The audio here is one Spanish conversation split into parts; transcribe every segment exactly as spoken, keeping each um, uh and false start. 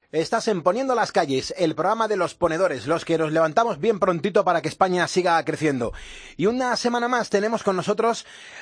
Estás en Poniendo las calles, el programa de los ponedores, los que nos levantamos bien prontito para que España siga creciendo. Y una semana más tenemos con nosotros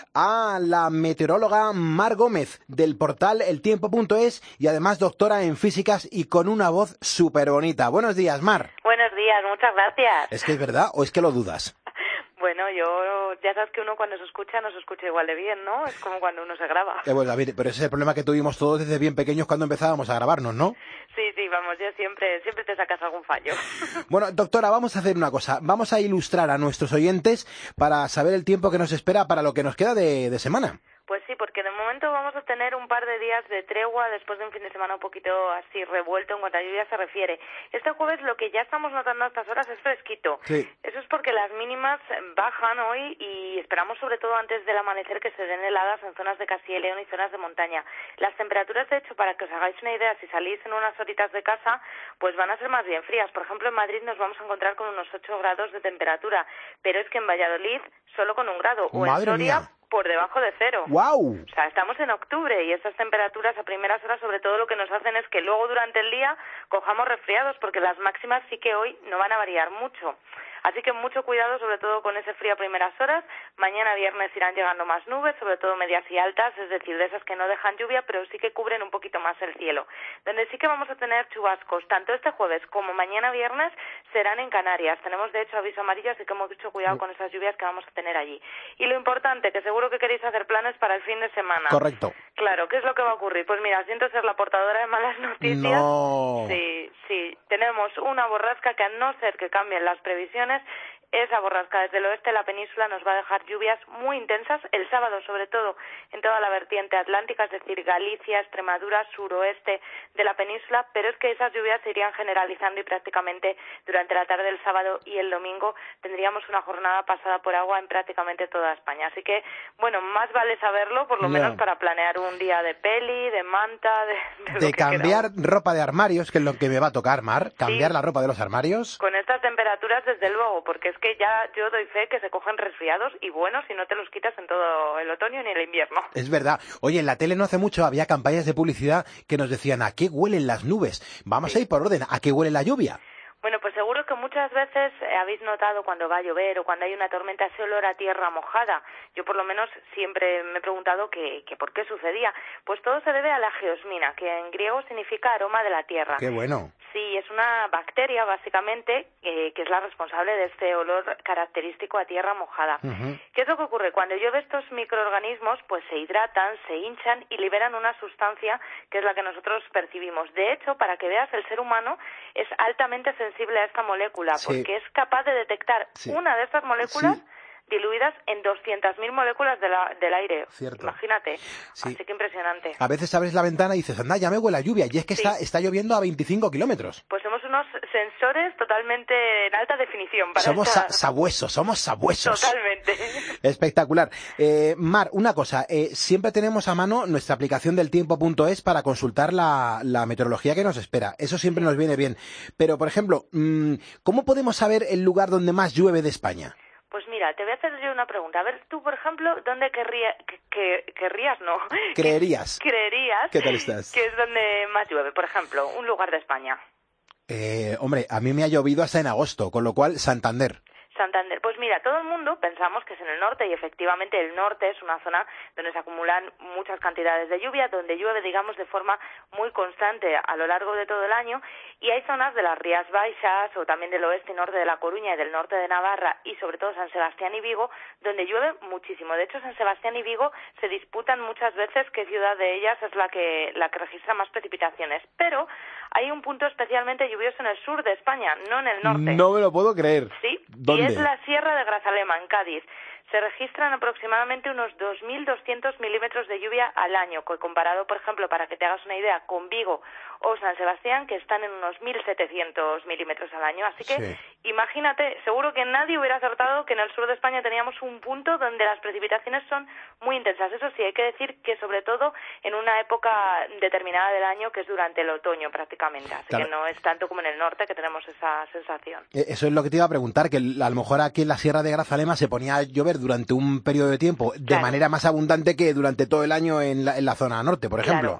a la meteoróloga Mar Gómez, del portal el tiempo punto es, y además doctora en físicas y con una voz súper bonita. Buenos días, Mar. Buenos días, muchas gracias. ¿Es que es verdad o es que lo dudas? Bueno, yo, ya sabes que uno cuando se escucha no se escucha igual de bien, ¿no? Es como cuando uno se graba. Eh, bueno, David, pero ese es el problema que tuvimos todos desde bien pequeños cuando empezábamos a grabarnos, ¿no? Sí, sí, vamos, yo siempre, siempre te sacas algún fallo. Bueno, doctora, vamos a hacer una cosa. Vamos a ilustrar a nuestros oyentes para saber el tiempo que nos espera para lo que nos queda de, de semana. Pues sí, porque de momento vamos a tener un par de días de tregua después de un fin de semana un poquito así revuelto en cuanto a lluvia se refiere. Este jueves lo que ya estamos notando a estas horas es fresquito. Sí. Eso es porque las mínimas bajan hoy y esperamos sobre todo antes del amanecer que se den heladas en zonas de Castilla y León y zonas de montaña. Las temperaturas, de hecho, para que os hagáis una idea, si salís en unas horitas de casa, pues van a ser más bien frías. Por ejemplo, en Madrid nos vamos a encontrar con unos ocho grados de temperatura, pero es que en Valladolid solo con un grado. O ¡Madre en Soria, mía! por debajo de cero. ¡Guau! O sea, estamos en octubre y estas temperaturas a primeras horas sobre todo lo que nos hacen es que luego durante el día cojamos resfriados porque las máximas sí que hoy no van a variar mucho. Así que mucho cuidado sobre todo con ese frío a primeras horas. Mañana viernes irán llegando más nubes, sobre todo medias y altas, es decir, de esas que no dejan lluvia, pero sí que cubren un poquito más el cielo. Donde sí que vamos a tener chubascos, tanto este jueves como mañana viernes, serán en Canarias. Tenemos de hecho aviso amarillo, así que hemos dicho cuidado con esas lluvias que vamos a tener allí. Y lo importante, que seguro que queréis hacer planes para el fin de semana. Correcto. Claro, ¿qué es lo que va a ocurrir? Pues mira, siento ser la portadora de malas noticias. No. Sí, sí. Tenemos una borrasca que a no ser que cambien las previsiones, esa borrasca desde el oeste de la península nos va a dejar lluvias muy intensas el sábado, sobre todo en toda la vertiente atlántica, es decir, Galicia, Extremadura, suroeste de la península, pero es que esas lluvias se irían generalizando y prácticamente durante la tarde del sábado y el domingo tendríamos una jornada pasada por agua en prácticamente toda España. Así que, bueno, más vale saberlo, por lo Yeah. menos para planear un día de peli, de manta, de... De, De lo que cambiar queramos. ropa de armarios, que es lo que me va a tocar, Mar. Cambiar Sí. la ropa de los armarios. Con estas temperaturas, desde luego, porque es que ya yo doy fe que se cogen resfriados y bueno, si no te los quitas en todo el otoño ni el invierno. Es verdad. Oye, en la tele no hace mucho había campañas de publicidad que nos decían ¿a qué huelen las nubes? Vamos Sí. a ir por orden. ¿A qué huele la lluvia? Bueno, pues seguro que muchas veces eh, habéis notado cuando va a llover o cuando hay una tormenta ese olor a tierra mojada. Yo por lo menos siempre me he preguntado que, que por qué sucedía. Pues todo se debe a la geosmina, que en griego significa aroma de la tierra. Qué bueno. Sí, es una bacteria básicamente eh, que es la responsable de este olor característico a tierra mojada. Ujú. ¿Qué es lo que ocurre? Cuando llueve estos microorganismos pues se hidratan, se hinchan y liberan una sustancia que es la que nosotros percibimos. De hecho, para que veas, el ser humano es altamente sensible a esta molécula Sí. porque es capaz de detectar Sí. una de estas moléculas Sí. diluidas en doscientas mil moléculas de la, del aire. Cierto. Imagínate. Sí. Así que impresionante. A veces abres la ventana y dices, anda, ya me huele a lluvia. Y es que Sí. está, está lloviendo a veinticinco kilómetros. Pues somos unos sensores totalmente en alta definición. Para Somos esta- sa- sabuesos, somos sabuesos. Totalmente. Espectacular. Eh, Mar, una cosa, eh, siempre tenemos a mano nuestra aplicación del tiempo punto es para consultar la, la meteorología que nos espera. Eso siempre nos viene bien. Pero, por ejemplo, mm, ¿cómo podemos saber el lugar donde más llueve de España? Pues mira, te voy a hacer yo una pregunta. A ver, tú, por ejemplo, ¿dónde querría, que, que- querrías, no? Creerías. ¿Creerías ¿Qué tal estás? que es donde más llueve? Por ejemplo, un lugar de España. Eh, hombre, a mí me ha llovido hasta en agosto, con lo cual Santander. Santander. Pues mira, todo el mundo pensamos que es en el norte y efectivamente el norte es una zona donde se acumulan muchas cantidades de lluvia, donde llueve, digamos, de forma muy constante a lo largo de todo el año y hay zonas de las Rías Baixas o también del oeste y norte de La Coruña y del norte de Navarra y sobre todo San Sebastián y Vigo, donde llueve muchísimo. De hecho, San Sebastián y Vigo se disputan muchas veces qué ciudad de ellas es la que, la que registra más precipitaciones, pero hay un punto especialmente lluvioso en el sur de España, no en el norte. No me lo puedo creer. Sí, ¿Dónde? y es la Sierra de Grazalema, en Cádiz. Se registran aproximadamente unos dos mil doscientos milímetros de lluvia al año, que comparado, por ejemplo, para que te hagas una idea, con Vigo o San Sebastián, que están en unos mil setecientos milímetros al año. Así que Sí. imagínate, seguro que nadie hubiera acertado que en el sur de España teníamos un punto donde las precipitaciones son muy intensas. Eso sí, hay que decir que sobre todo en una época determinada del año, que es durante el otoño prácticamente. Así Claro. que no es tanto como en el norte que tenemos esa sensación. Eh, Eso es lo que te iba a preguntar, que a lo mejor aquí en la Sierra de Grazalema se ponía a llover durante un periodo de tiempo de Claro. manera más abundante que durante todo el año en la, en la zona norte, por ejemplo. Claro, eso es.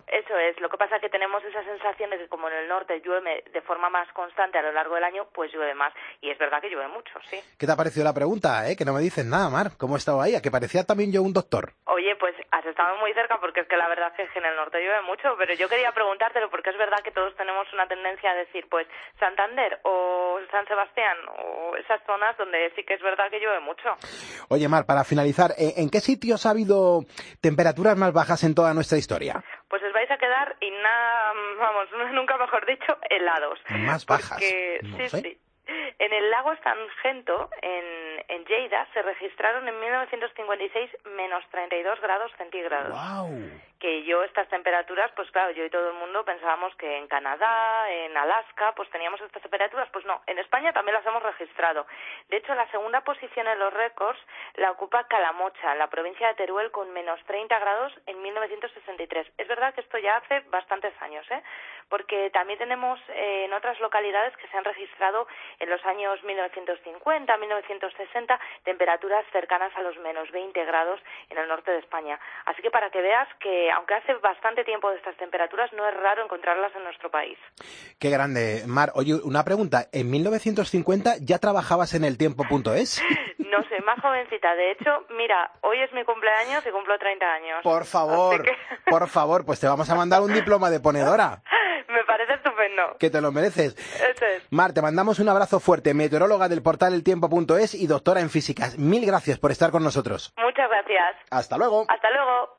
es. Lo que pasa es que tenemos esa sensación de que como en el norte llueve de forma más constante a lo largo del año, pues llueve más. Y es verdad que llueve mucho, sí. ¿Qué te ha parecido la pregunta, eh? Que no me dices nada, Mar. ¿Cómo he estado ahí? ¿A que parecía también yo un doctor? Oye, pues has estado muy cerca porque es que la verdad es que en el norte llueve mucho, pero yo quería preguntártelo porque es verdad que todos tenemos una tendencia a decir, pues, Santander o San Sebastián o esas zonas donde sí que es verdad que llueve mucho. Oye, Mar, para finalizar, ¿en qué sitios ha habido temperaturas más bajas en toda nuestra historia? Pues os vais a quedar, y nada, vamos, nunca mejor dicho, helados. Más bajas. Porque, no sí, sé. sí. En el lago Tangento, en, en Lleida, se registraron en mil novecientos cincuenta y seis menos treinta y dos grados centígrados. ¡Wow! Que yo estas temperaturas, pues claro, yo y todo el mundo pensábamos que en Canadá, en Alaska, pues teníamos estas temperaturas. Pues no, en España también las hemos registrado. De hecho, la segunda posición en los récords la ocupa Calamocha, en la provincia de Teruel, con menos treinta grados en mil novecientos sesenta y tres. Es verdad que esto ya hace bastantes años, ¿eh? Porque también tenemos eh, en otras localidades que se han registrado en los años mil novecientos cincuenta, mil novecientos sesenta, temperaturas cercanas a los menos veinte grados en el norte de España. Así que para que veas que, aunque hace bastante tiempo de estas temperaturas, no es raro encontrarlas en nuestro país. Qué grande, Mar. Oye, una pregunta. ¿En mil novecientos cincuenta ya trabajabas en el tiempo punto es? No sé, más jovencita. De hecho, mira, hoy es mi cumpleaños y cumplo treinta años. Por favor, que... por favor, pues te vamos a mandar un diploma de ponedora. Me parece estupendo. Que te lo mereces. Eso es. Mar, te mandamos un abrazo fuerte, meteoróloga del portal el tiempo punto es y doctora en físicas. Mil gracias por estar con nosotros. Muchas gracias. Hasta luego. Hasta luego.